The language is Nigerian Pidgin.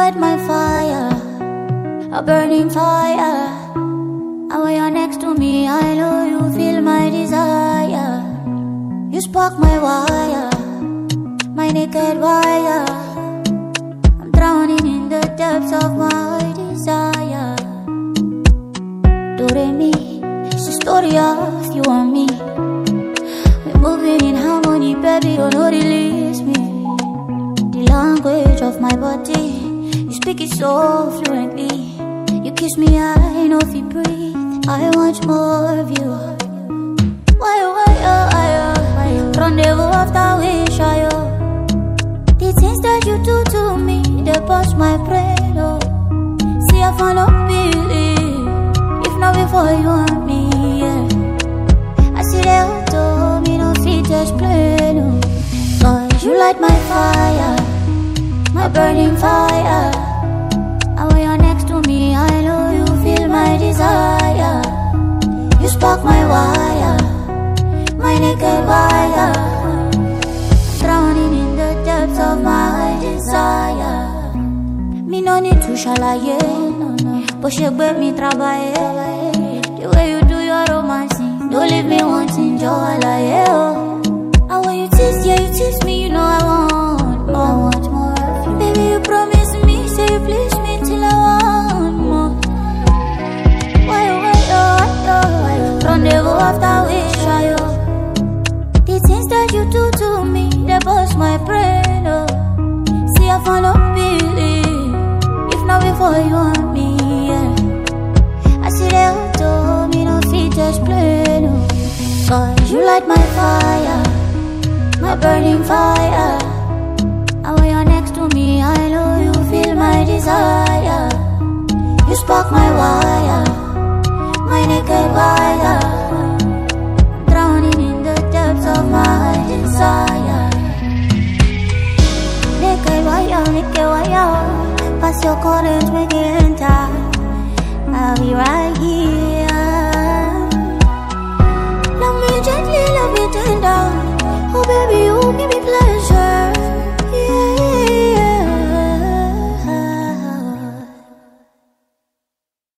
light my fire, a burning fire. And when you're next to me, I know you feel my desire. You spark my wire, my naked wire. I'm drowning in the depths of my desire. Do-re-mi, it's the story of you and me. We're moving in harmony, baby, you know release me. The language of my body, you speak it so fluently. You kiss me, I know if you breathe. I want more of you. Why, rendezvous after wish, the things that you do to me, they bust my brain, oh. See, I found no believe, if not before you and me, yeah. I see they all told me, no feet just plain, oh. Cause you light my fire, my burning fire. And when you're next to me, I know you feel my desire. You spark my wire, my naked wire. Drowning in the depths of my desire. Me no need to shalaye, but she bet me trabaye. The way you do your romancing, don't leave me wanting joy like oh. And when you tease, yeah, you tease me, you know I want more. I want more of you. Baby, you promise me, say you please me till I want more. Why, rendezvous after wish, the things that you do to me, they bust my brain, oh. See, I found no believe, if not before you and me, yeah. I see they all told me, no feet just plain, oh. Cause you light my fire, my burning fire. And when you're next to me, I know you feel my desire. You spark my wire, my naked wire. I'm drowning in the depths of my desire. Naked wire. Pass your current, make it enter. I'll be right here.